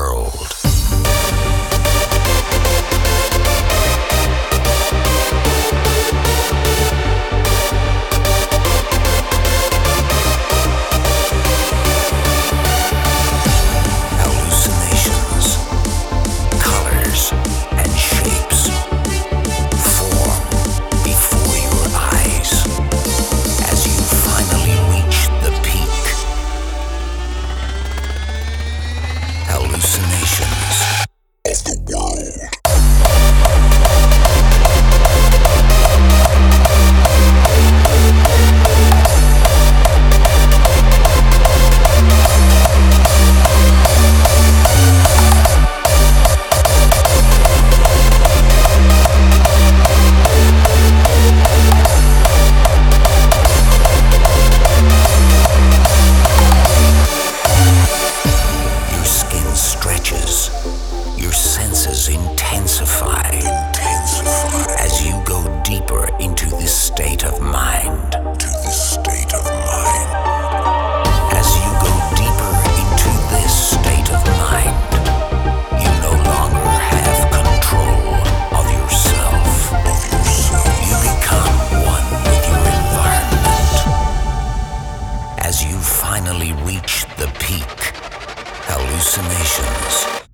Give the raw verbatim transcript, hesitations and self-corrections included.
world. Hallucinations, colors and shapes form before your eyes as you finally reach the peak. Hallucinations of the world. Your senses intensify, intensify as you go deeper into this state of mind. To this state of mind. As you go deeper into this state of mind, you no longer have control of yourself. Of yourself. You become one with your environment. As you finally reach the peak, hallucinations